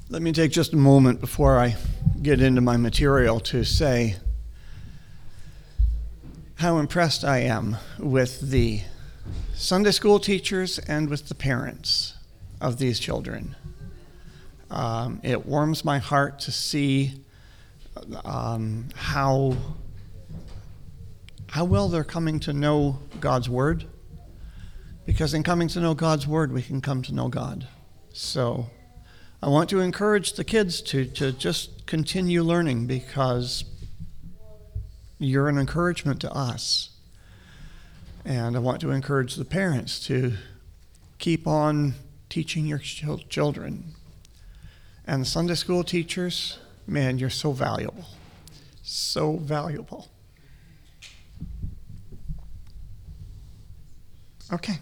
Let me take just a moment before I get into my material to say how impressed I am with the Sunday school teachers and with the parents of these children. It warms my heart to see how well they're coming to know God's Word, because in coming to know God's Word, we can come to know God. So I want to encourage the kids to just continue learning, because you're an encouragement to us. And I want to encourage the parents to keep on teaching your children. And the Sunday school teachers, man, you're so valuable. So valuable. Okay.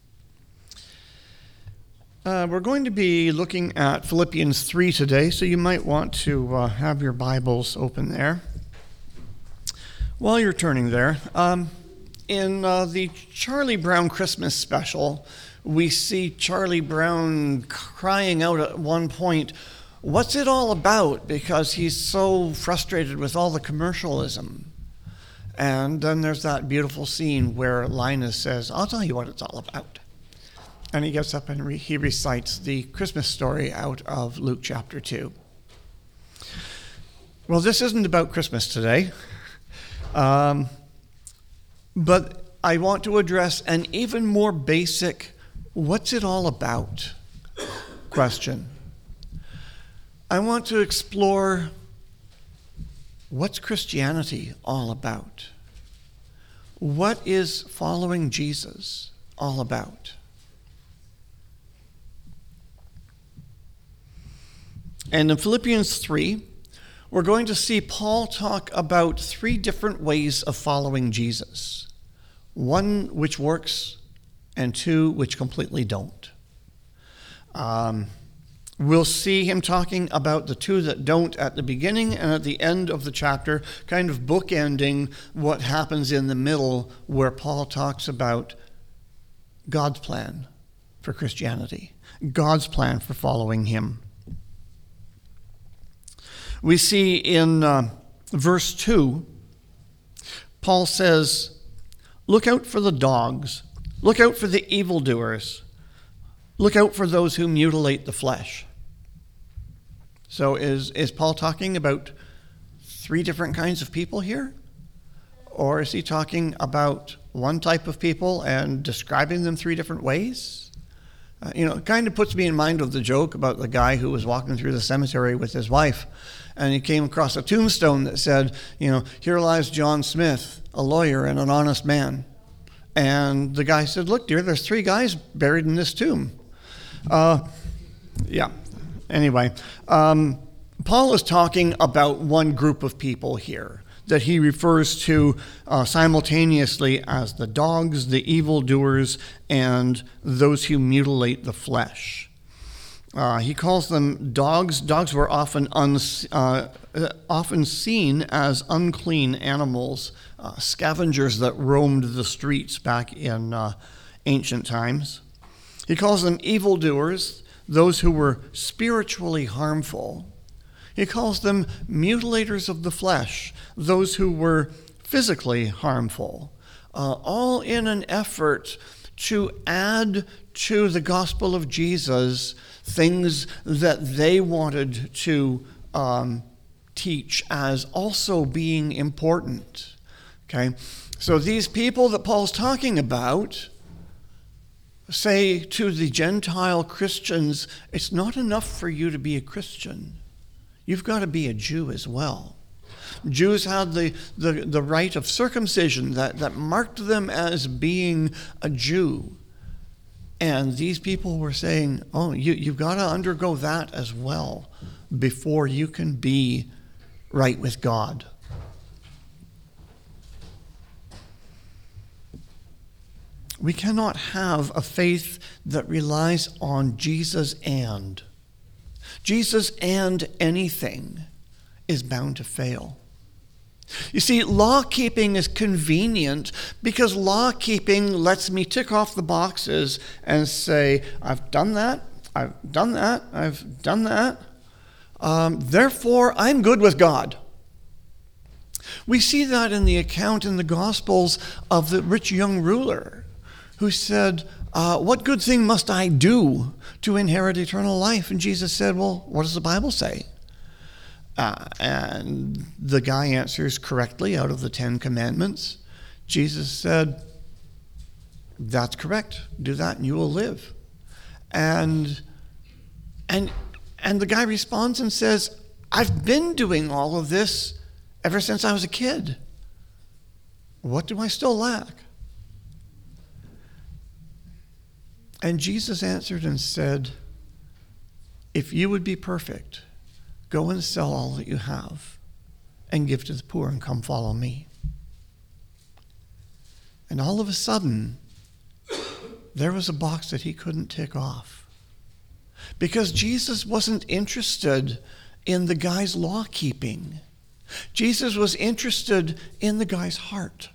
We're going to be looking at Philippians 3 today, so you might want to have your Bibles open there. While you're turning there, in the Charlie Brown Christmas special, we see Charlie Brown crying out at one point, "What's it all about?" because he's so frustrated with all the commercialism. And then there's that beautiful scene where Linus says, "I'll tell you what it's all about." And he gets up and he recites the Christmas story out of Luke chapter 2. Well, this isn't about Christmas today, but I want to address an even more basic, what's it all about question. I want to explore, what's Christianity all about? What is following Jesus all about? And in Philippians 3, we're going to see Paul talk about 3 different ways of following Jesus. 1 which works, and 2 which completely don't. We'll see him talking about the 2 that don't at the beginning and at the end of the chapter, kind of bookending what happens in the middle, where Paul talks about God's plan for Christianity, God's plan for following him. We see in verse 2, Paul says, "Look out for the dogs. Look out for the evildoers. Look out for those who mutilate the flesh." So is Paul talking about 3 different kinds of people here? Or is he talking about one type of people and describing them 3 different ways? It kind of puts me in mind of the joke about the guy who was walking through the cemetery with his wife, and he came across a tombstone that said, "Here lies John Smith, a lawyer and an honest man." And the guy said, "Look, dear, there's 3 guys buried in this tomb." Anyway, Paul is talking about one group of people here that he refers to simultaneously as the dogs, the evildoers, and those who mutilate the flesh. He calls them dogs. Dogs were often seen as unclean animals, scavengers that roamed the streets back in ancient times. He calls them evildoers, those who were spiritually harmful. He calls them mutilators of the flesh, those who were physically harmful, all in an effort to add to the gospel of Jesus things that they wanted to teach as also being important. Okay, so these people that Paul's talking about say to the Gentile Christians, it's not enough for you to be a Christian. You've got to be a Jew as well. Jews had the rite of circumcision that marked them as being a Jew. And these people were saying, oh, you've got to undergo that as well before you can be right with God. We cannot have a faith that relies on Jesus and anything is bound to fail. You see, law-keeping is convenient because law-keeping lets me tick off the boxes and say, I've done that, I've done that, I've done that. therefore I'm good with God. We see that in the account in the Gospels of the rich young ruler who said, what good thing must I do to inherit eternal life? And Jesus said, well, what does the Bible say? And the guy answers correctly out of the 10 Commandments. Jesus said, that's correct. Do that and you will live. And the guy responds and says, I've been doing all of this ever since I was a kid. What do I still lack? And Jesus answered and said, if you would be perfect, go and sell all that you have and give to the poor and come follow me. And all of a sudden, there was a box that he couldn't tick off. Because Jesus wasn't interested in the guy's law keeping. Jesus was interested in the guy's heart.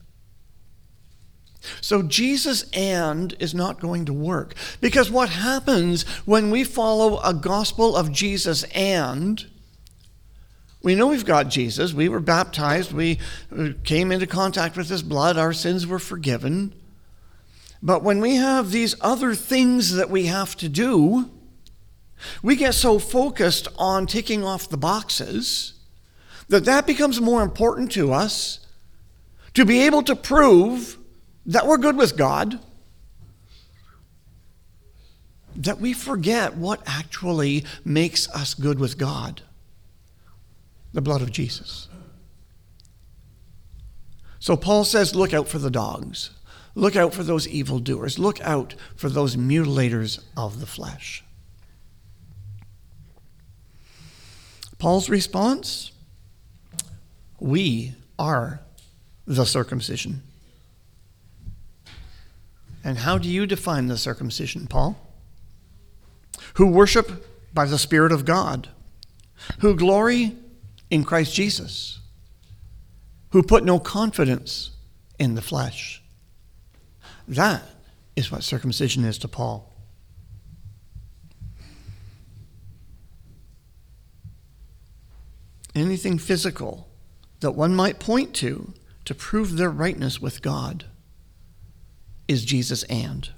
So Jesus and is not going to work. Because what happens when we follow a gospel of Jesus and, we know we've got Jesus, we were baptized, we came into contact with his blood, our sins were forgiven. But when we have these other things that we have to do, we get so focused on ticking off the boxes that becomes more important to us to be able to prove that we're good with God, that we forget what actually makes us good with God. The blood of Jesus. So Paul says, look out for the dogs. Look out for those evildoers. Look out for those mutilators of the flesh. Paul's response? We are the circumcision. And how do you define the circumcision, Paul? Who worship by the Spirit of God, who glory in Christ Jesus, who put no confidence in the flesh. That is what circumcision is to Paul. Anything physical that one might point to prove their rightness with God is Jesus and.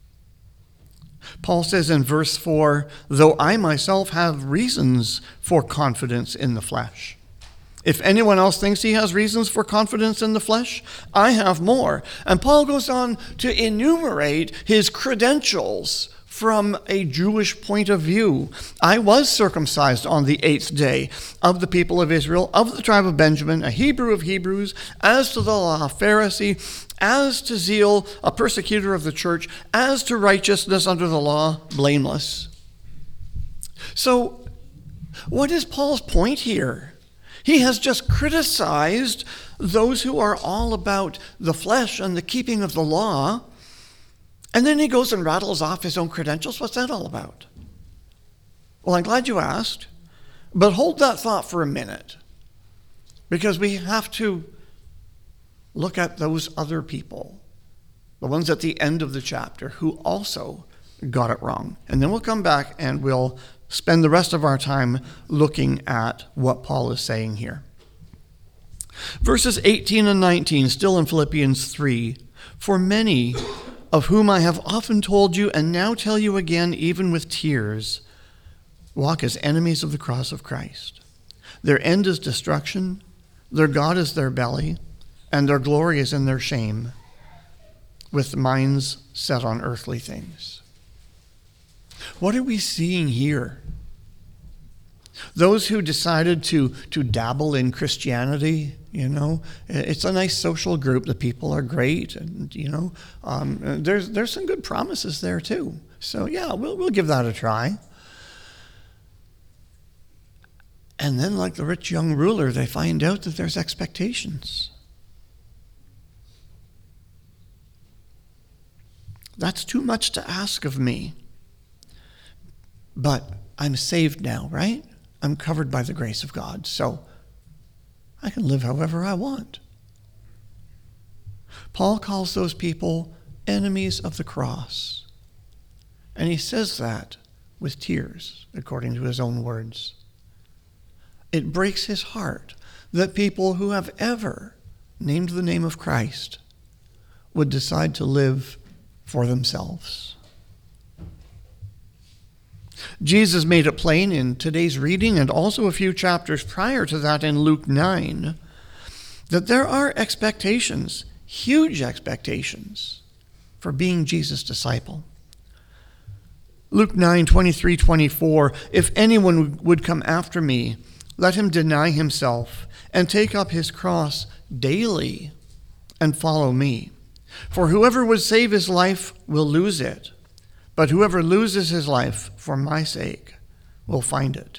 Paul says in verse 4, though I myself have reasons for confidence in the flesh. If anyone else thinks he has reasons for confidence in the flesh, I have more. And Paul goes on to enumerate his credentials from a Jewish point of view. I was circumcised on the 8th day of the people of Israel, of the tribe of Benjamin, a Hebrew of Hebrews, as to the law, a Pharisee, as to zeal, a persecutor of the church, as to righteousness under the law, blameless. So, what is Paul's point here? He has just criticized those who are all about the flesh and the keeping of the law, and then he goes and rattles off his own credentials. What's that all about? Well, I'm glad you asked, but hold that thought for a minute, because we have to look at those other people, the ones at the end of the chapter who also got it wrong. And then we'll come back and we'll spend the rest of our time looking at what Paul is saying here. Verses 18 and 19, still in Philippians 3, for many of whom I have often told you and now tell you again, even with tears, walk as enemies of the cross of Christ. Their end is destruction, their God is their belly, and their glory is in their shame, with minds set on earthly things. What are we seeing here? Those who decided to dabble in Christianity, it's a nice social group. The people are great, and there's some good promises there too. So yeah, we'll give that a try. And then, like the rich young ruler, they find out that there's expectations. That's too much to ask of me. But I'm saved now, right? I'm covered by the grace of God, so I can live however I want. Paul calls those people enemies of the cross. And he says that with tears, according to his own words. It breaks his heart that people who have ever named the name of Christ would decide to live for themselves. Jesus made it plain in today's reading and also a few chapters prior to that in Luke 9 that there are expectations, huge expectations, for being Jesus' disciple. Luke 9:23-24, if anyone would come after me, let him deny himself and take up his cross daily and follow me. For whoever would save his life will lose it, but whoever loses his life for my sake will find it.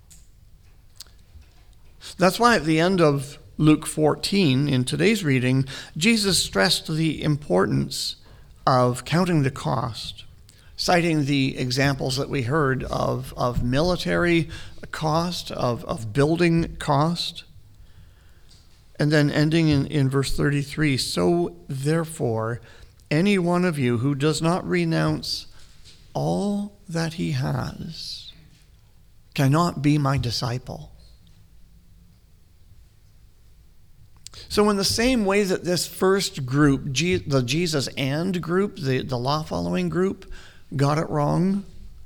That's why at the end of Luke 14, in today's reading, Jesus stressed the importance of counting the cost, citing the examples that we heard of military cost, of building cost, and then ending in verse 33, so therefore, any one of you who does not renounce all that he has cannot be my disciple. So in the same way that this first group, the Jesus and group, the law-following group, got it wrong,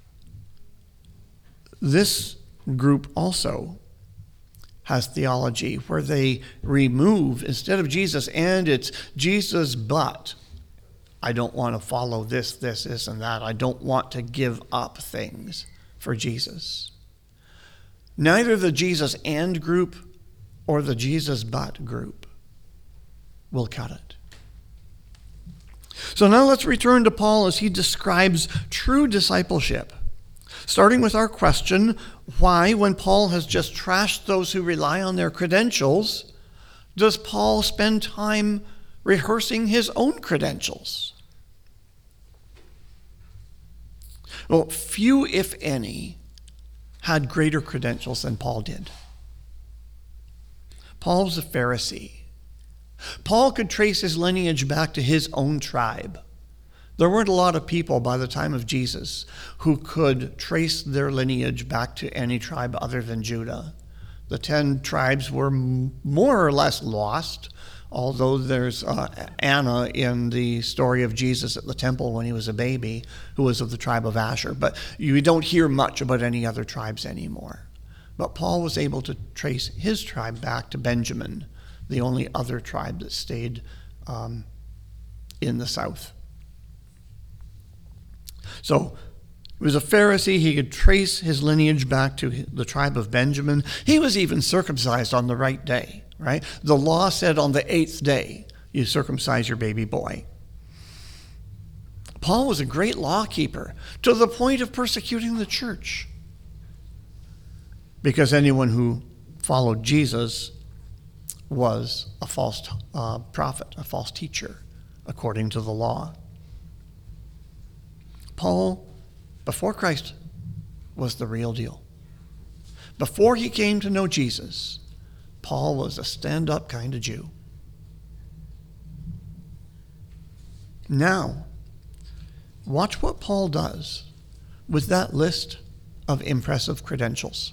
this group also has theology where they remove, instead of Jesus and, it's Jesus but. I don't want to follow this, and that. I don't want to give up things for Jesus. Neither the Jesus and group or the Jesus but group will cut it. So now let's return to Paul as he describes true discipleship. Starting with our question, why, when Paul has just trashed those who rely on their credentials, does Paul spend time rehearsing his own credentials? Well, few, if any, had greater credentials than Paul did. Paul was a Pharisee. Paul could trace his lineage back to his own tribe. There weren't a lot of people by the time of Jesus who could trace their lineage back to any tribe other than Judah. The 10 tribes were more or less lost, although there's Anna in the story of Jesus at the temple when he was a baby, who was of the tribe of Asher. But you don't hear much about any other tribes anymore. But Paul was able to trace his tribe back to Benjamin, the only other tribe that stayed in the south. So he was a Pharisee. He could trace his lineage back to the tribe of Benjamin. He was even circumcised on the right day, right? The law said on the 8th day, you circumcise your baby boy. Paul was a great law keeper to the point of persecuting the church, because anyone who followed Jesus was a false prophet, a false teacher, according to the law. Paul, before Christ, was the real deal. Before he came to know Jesus, Paul was a stand-up kind of Jew. Now, watch what Paul does with that list of impressive credentials.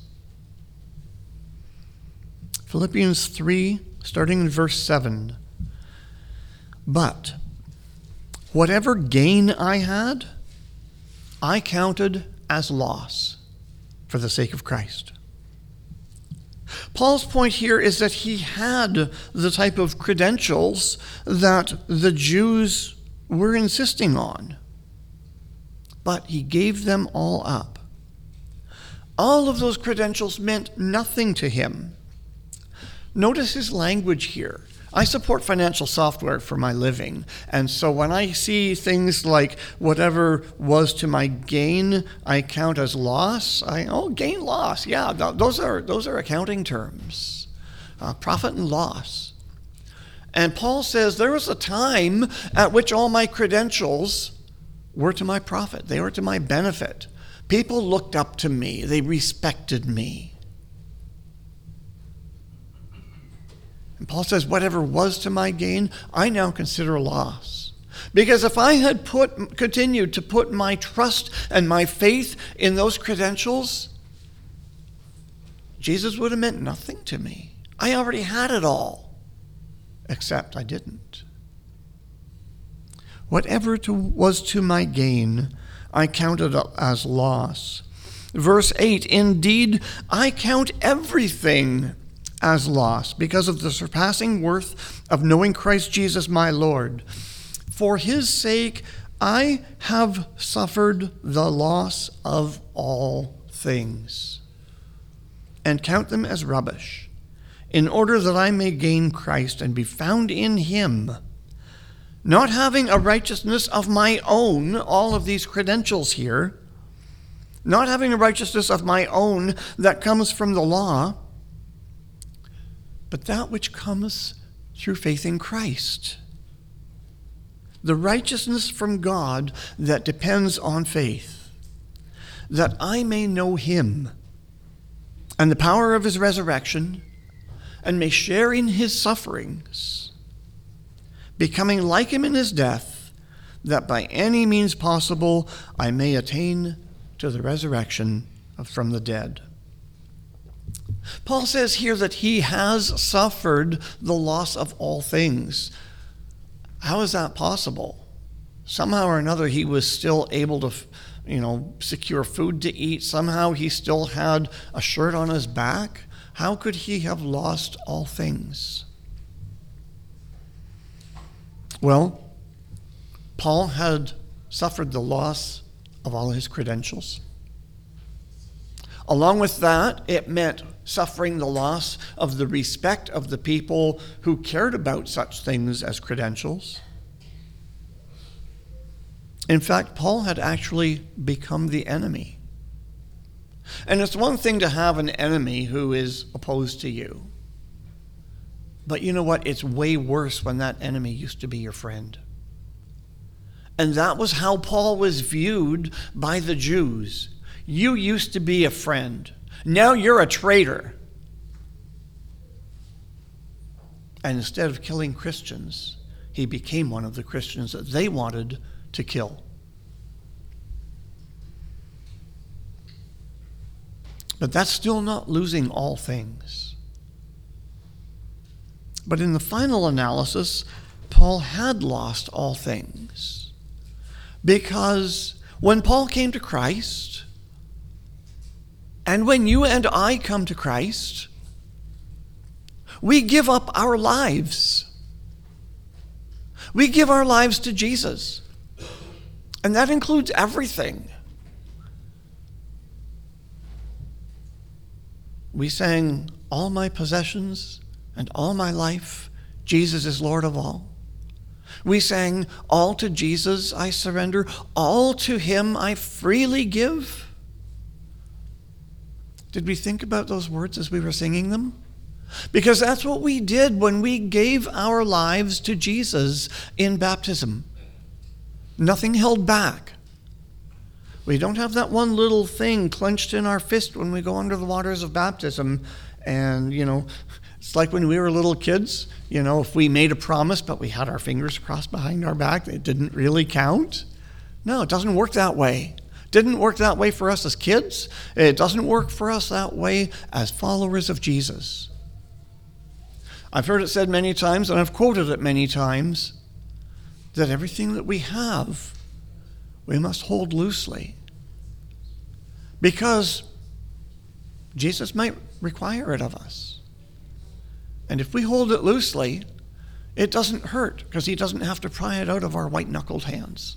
Philippians 3, starting in verse 7. But whatever gain I had, I counted as loss for the sake of Christ. Paul's point here is that he had the type of credentials that the Jews were insisting on, but he gave them all up. All of those credentials meant nothing to him. Notice his language here. I support financial software for my living, and so when I see things like whatever was to my gain, I count as loss. Gain, loss. Yeah, those are accounting terms. Profit and loss. And Paul says there was a time at which all my credentials were to my profit. They were to my benefit. People looked up to me. They respected me. And Paul says, whatever was to my gain, I now consider a loss. Because if I had continued to put my trust and my faith in those credentials, Jesus would have meant nothing to me. I already had it all, except I didn't. Whatever was to my gain, I counted as loss. Verse 8, indeed, I count everything as loss because of the surpassing worth of knowing Christ Jesus my Lord. For his sake, I have suffered the loss of all things and count them as rubbish, in order that I may gain Christ and be found in him, not having a righteousness of my own, all of these credentials here, not having a righteousness of my own that comes from the law, but that which comes through faith in Christ. The righteousness from God that depends on faith, that I may know him and the power of his resurrection, and may share in his sufferings, becoming like him in his death, that by any means possible I may attain to the resurrection from the dead. Paul says here that he has suffered the loss of all things. How is that possible? Somehow or another he was still able to, secure food to eat. Somehow he still had a shirt on his back. How could he have lost all things? Well, Paul had suffered the loss of all his credentials. Along with that, it meant suffering the loss of the respect of the people who cared about such things as credentials. In fact, Paul had actually become the enemy. And it's one thing to have an enemy who is opposed to you. But you know what? It's way worse when that enemy used to be your friend. And that was how Paul was viewed by the Jews. You used to be a friend. Now you're a traitor. And instead of killing Christians, he became one of the Christians that they wanted to kill. But that's still not losing all things. But in the final analysis, Paul had lost all things. Because when Paul came to Christ, and when you and I come to Christ, we give up our lives. We give our lives to Jesus. And that includes everything. We sang, all my possessions and all my life, Jesus is Lord of all. We sang, all to Jesus I surrender, all to him I freely give. Did we think about those words as we were singing them? Because that's what we did when we gave our lives to Jesus in baptism. Nothing held back. We don't have that one little thing clenched in our fist when we go under the waters of baptism. And, it's like when we were little kids, if we made a promise but we had our fingers crossed behind our back, it didn't really count. No, it doesn't work that way. Didn't work that way for us as kids. It doesn't work for us that way as followers of Jesus. I've heard it said many times, and I've quoted it many times, that everything that we have, we must hold loosely. Because Jesus might require it of us. And if we hold it loosely, it doesn't hurt, because he doesn't have to pry it out of our white-knuckled hands.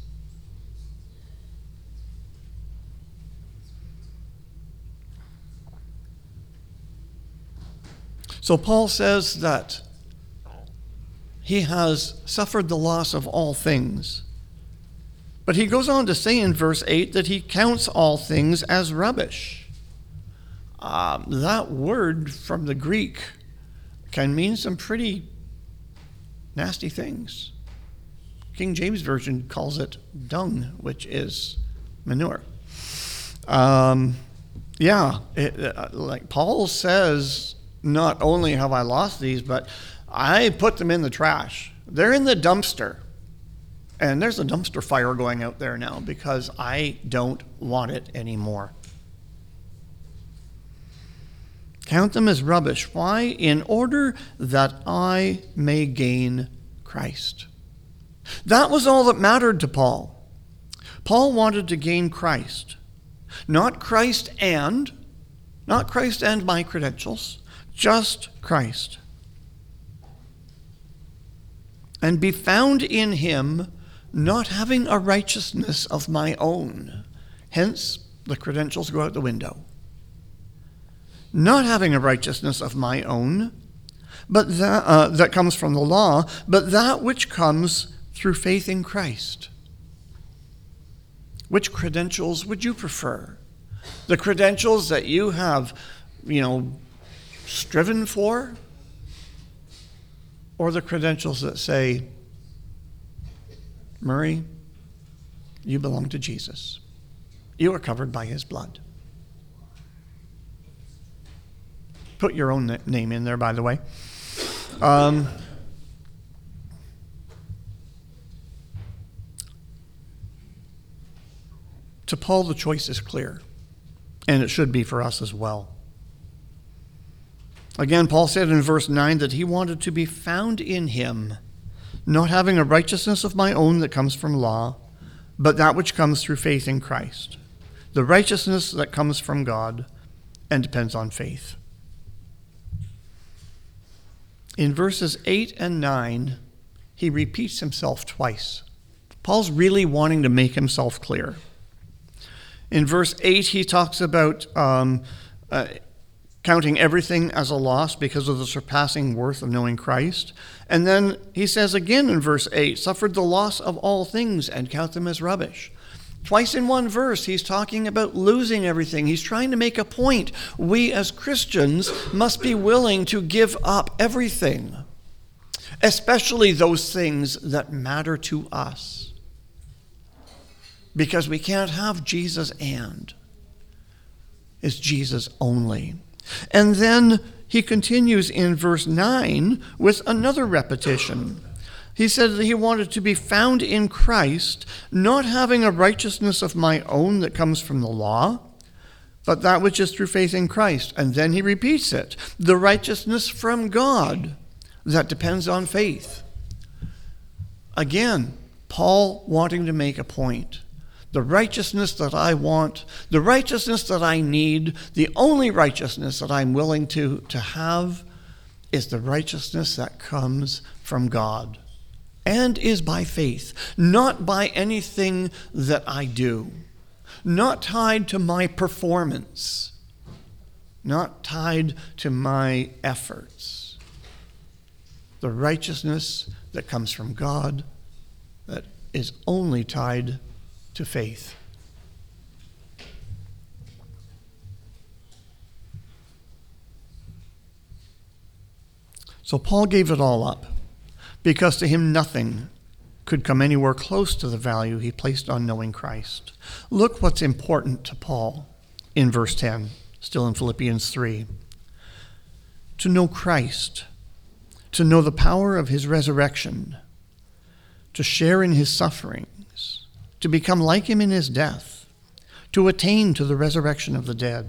So Paul says that he has suffered the loss of all things. But he goes on to say in verse 8 that he counts all things as rubbish. That word from the Greek can mean some pretty nasty things. King James Version calls it dung, which is manure. Like Paul says, not only have I lost these, but I put them in the trash. They're in the dumpster. And there's a dumpster fire going out there now because I don't want it anymore. Count them as rubbish. Why? In order that I may gain Christ. That was all that mattered to Paul. Paul wanted to gain Christ. Not Christ and my credentials, just Christ. And be found in him, not having a righteousness of my own. Hence, the credentials go out the window. Not having a righteousness of my own, but that comes from the law, but that which comes through faith in Christ. Which credentials would you prefer? The credentials that you have, striven for? Or the credentials that say, Murray, you belong to Jesus. You are covered by his blood. Put your own name in there, by the way. To Paul, the choice is clear, and it should be for us as well. Again, Paul said in verse 9 that he wanted to be found in him, not having a righteousness of my own that comes from law, but that which comes through faith in Christ. The righteousness that comes from God and depends on faith. In verses 8 and 9, he repeats himself twice. Paul's really wanting to make himself clear. In verse 8, he talks about counting everything as a loss because of the surpassing worth of knowing Christ. And then he says again in verse 8, suffered the loss of all things and count them as rubbish. Twice in one verse, he's talking about losing everything. He's trying to make a point. We as Christians must be willing to give up everything, especially those things that matter to us. Because we can't have Jesus and. It's Jesus only. And then he continues in verse 9 with another repetition. He said that he wanted to be found in Christ, not having a righteousness of my own that comes from the law, but that which is through faith in Christ. And then he repeats it, the righteousness from God that depends on faith. Again, Paul wanting to make a point. The righteousness that I want, the righteousness that I need, the only righteousness that I'm willing to have is the righteousness that comes from God and is by faith, not by anything that I do, not tied to my performance, not tied to my efforts. The righteousness that comes from God that is only tied to faith. So Paul gave it all up because to him nothing could come anywhere close to the value he placed on knowing Christ. Look what's important to Paul in verse 10, still in Philippians 3. To know Christ, to know the power of his resurrection, to share in his sufferings, to become like him in his death, to attain to the resurrection of the dead.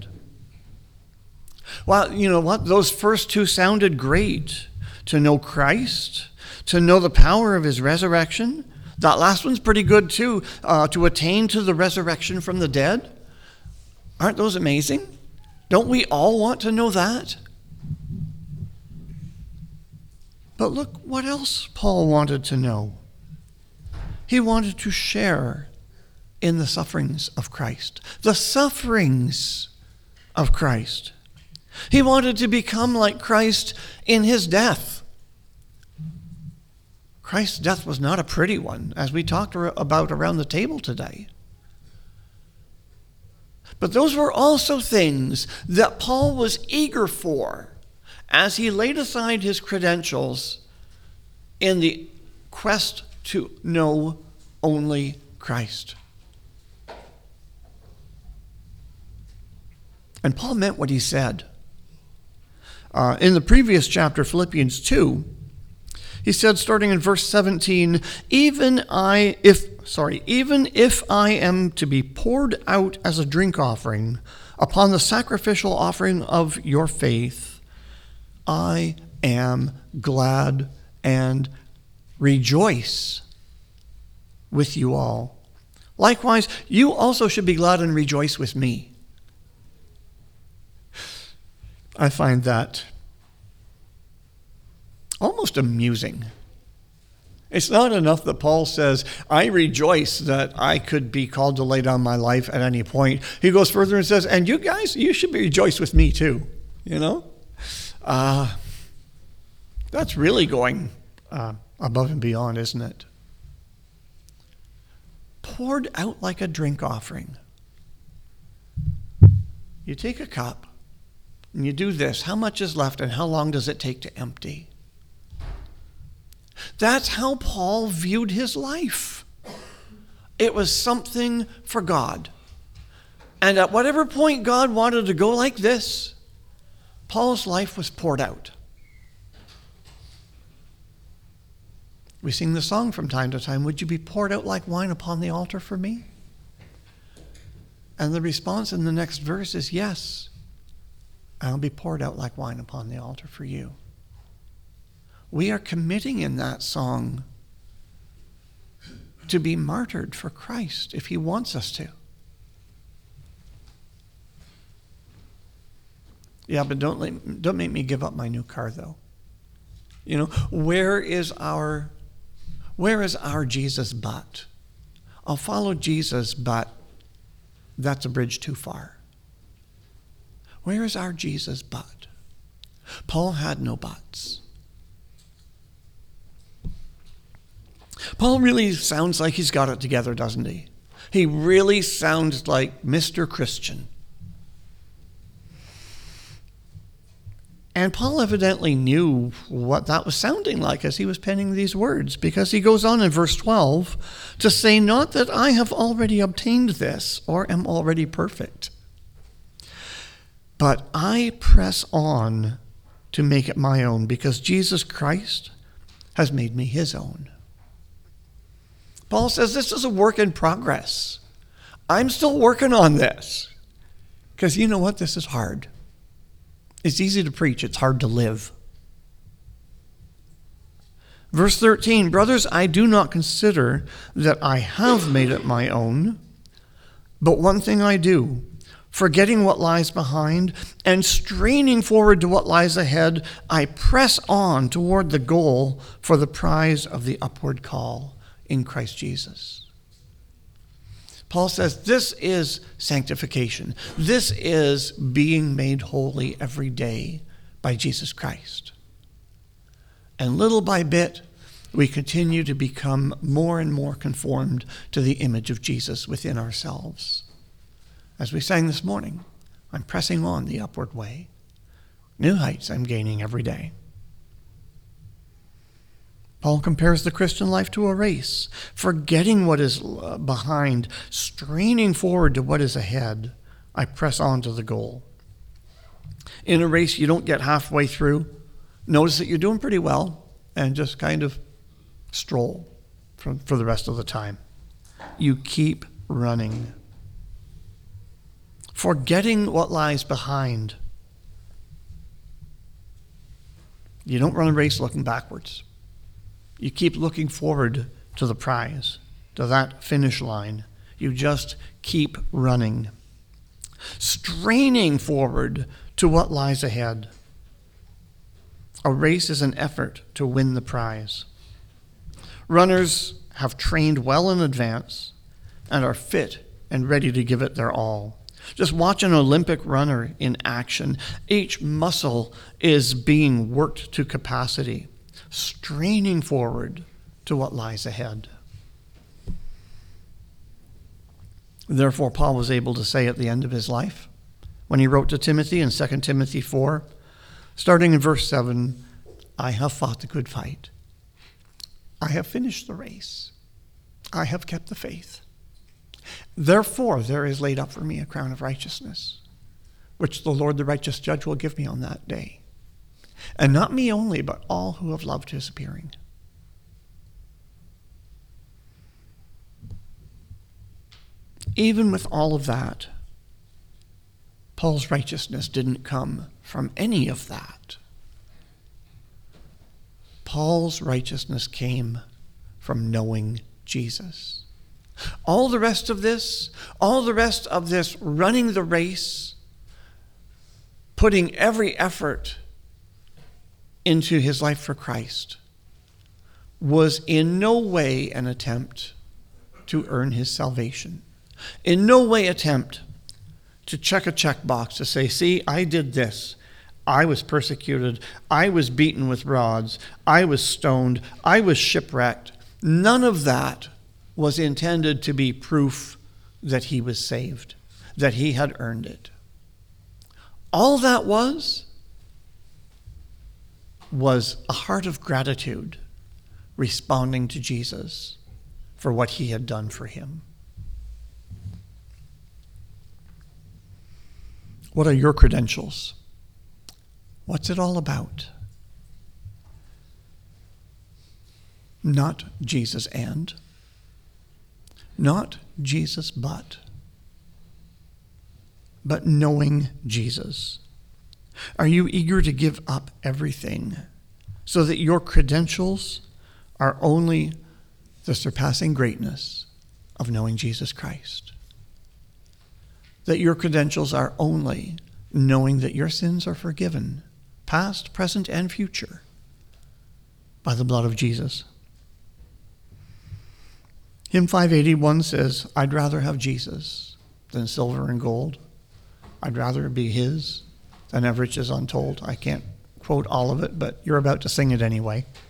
Well, you know what? Those first two sounded great. To know Christ, to know the power of his resurrection. That last one's pretty good too. To attain to the resurrection from the dead. Aren't those amazing? Don't we all want to know that? But look what else Paul wanted to know. He wanted to share in the sufferings of Christ. The sufferings of Christ. He wanted to become like Christ in his death. Christ's death was not a pretty one, as we talked about around the table today. But those were also things that Paul was eager for as he laid aside his credentials in the quest to know only Christ. And Paul meant what he said. In the previous chapter, Philippians 2, he said, starting in verse 17, even if I am to be poured out as a drink offering upon the sacrificial offering of your faith, I am glad and rejoice with you all. Likewise, you also should be glad and rejoice with me. I find that almost amusing. It's not enough that Paul says, I rejoice that I could be called to lay down my life at any point. He goes further and says, and you guys, you should rejoice with me too. You know? That's really going above and beyond, isn't it? Poured out like a drink offering. You take a cup and you do this. How much is left and how long does it take to empty? That's how Paul viewed his life. It was something for God. And at whatever point God wanted to go like this, Paul's life was poured out. We sing the song from time to time, would you be poured out like wine upon the altar for me? And the response in the next verse is, yes, I'll be poured out like wine upon the altar for you. We are committing in that song to be martyred for Christ if he wants us to. Yeah, but don't make me give up my new car, though. You know, where is our Jesus but? I'll follow Jesus, but that's a bridge too far. Where is our Jesus but? Paul had no buts. Paul really sounds like he's got it together, doesn't he? He really sounds like Mr. Christian. And Paul evidently knew what that was sounding like as he was penning these words, because he goes on in verse 12 to say, not that I have already obtained this or am already perfect, but I press on to make it my own because Jesus Christ has made me his own. Paul says this is a work in progress. I'm still working on this. Because you know what? This is hard. It's easy to preach. It's hard to live. Verse 13, brothers, I do not consider that I have made it my own, but one thing I do, forgetting what lies behind and straining forward to what lies ahead, I press on toward the goal for the prize of the upward call in Christ Jesus. Paul says this is sanctification. This is being made holy every day by Jesus Christ. And little by bit, we continue to become more and more conformed to the image of Jesus within ourselves. As we sang this morning, I'm pressing on the upward way. New heights I'm gaining every day. Paul compares the Christian life to a race, forgetting what is behind, straining forward to what is ahead. I press on to the goal. In a race, you don't get halfway through, notice that you're doing pretty well, and just kind of stroll for the rest of the time. You keep running. Forgetting what lies behind. You don't run a race looking backwards. You keep looking forward to the prize, to that finish line. You just keep running. Straining forward to what lies ahead. A race is an effort to win the prize. Runners have trained well in advance and are fit and ready to give it their all. Just watch an Olympic runner in action. Each muscle is being worked to capacity, straining forward to what lies ahead. Therefore, Paul was able to say at the end of his life, when he wrote to Timothy in 2 Timothy 4, starting in verse 7, I have fought the good fight. I have finished the race. I have kept the faith. Therefore, there is laid up for me a crown of righteousness, which the Lord, the righteous judge, will give me on that day. And not me only, but all who have loved his appearing. Even with all of that, Paul's righteousness didn't come from any of that. Paul's righteousness came from knowing Jesus. All the rest of this running the race, putting every effort into his life for Christ, was in no way an attempt to earn his salvation. In no way attempt to check a checkbox to say, see, I did this. I was persecuted. I was beaten with rods. I was stoned. I was shipwrecked. None of that was intended to be proof that he was saved, that he had earned it. All that was a heart of gratitude responding to Jesus for what he had done for him. What are your credentials? What's it all about? Not Jesus and, not Jesus but knowing Jesus. Are you eager to give up everything so that your credentials are only the surpassing greatness of knowing Jesus Christ? That your credentials are only knowing that your sins are forgiven, past, present, and future, by the blood of Jesus. Hymn 581 says, I'd rather have Jesus than silver and gold. I'd rather be his than have riches untold. I can't quote all of it, but you're about to sing it anyway.